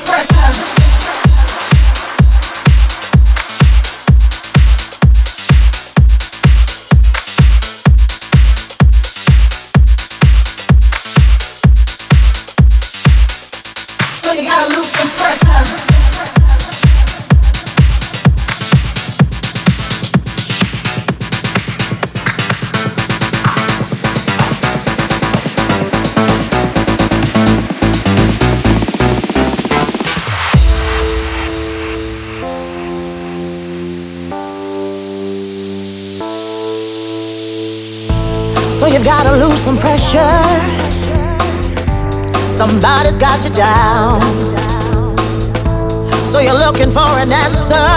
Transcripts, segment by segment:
So you've gotta lose some pressure. Somebody's got you down. So you're looking for an answer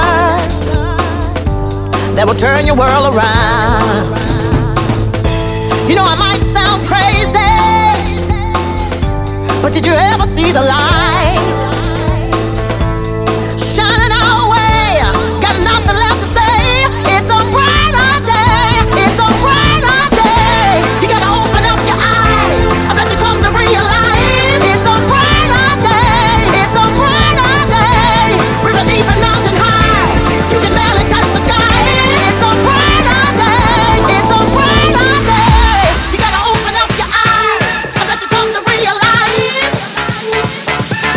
that will turn your world around. You know I might sound crazy, but did you ever see the light shining our way? Got nothing left to say. It's a brighter day. It's a brighter day. You gotta open up your eyes. I bet you come to realize it's a brighter day. It's a brighter day. River deep and mountain high, you can barely touch the sky. It's a brighter day. It's a brighter day. You gotta open up your eyes. I bet you come to realize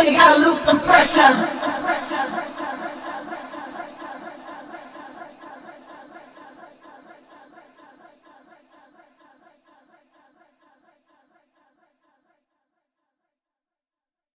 you gotta lose some pressure.